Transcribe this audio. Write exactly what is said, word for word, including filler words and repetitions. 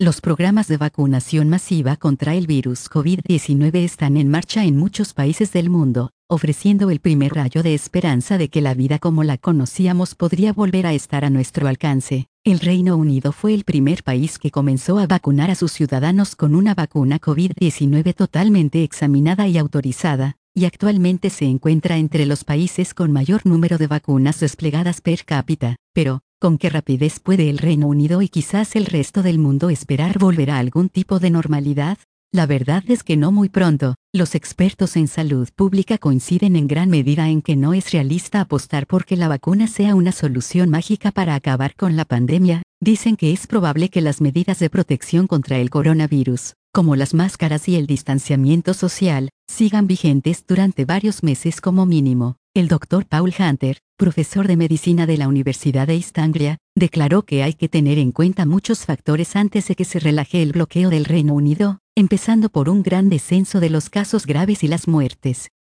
Los programas de vacunación masiva contra el virus COVID diecinueve están en marcha en muchos países del mundo, ofreciendo el primer rayo de esperanza de que la vida como la conocíamos podría volver a estar a nuestro alcance. El Reino Unido fue el primer país que comenzó a vacunar a sus ciudadanos con una vacuna COVID diecinueve totalmente examinada y autorizada, y actualmente se encuentra entre los países con mayor número de vacunas desplegadas per cápita. Pero, ¿con qué rapidez puede el Reino Unido y quizás el resto del mundo esperar volver a algún tipo de normalidad? La verdad es que no muy pronto. Los expertos en salud pública coinciden en gran medida en que no es realista apostar por que la vacuna sea una solución mágica para acabar con la pandemia. Dicen que es probable que las medidas de protección contra el coronavirus, como las máscaras y el distanciamiento social, sigan vigentes durante varios meses como mínimo. El doctor Paul Hunter, profesor de medicina de la Universidad de East Anglia, declaró que hay que tener en cuenta muchos factores antes de que se relaje el bloqueo del Reino Unido, empezando por un gran descenso de los casos graves y las muertes.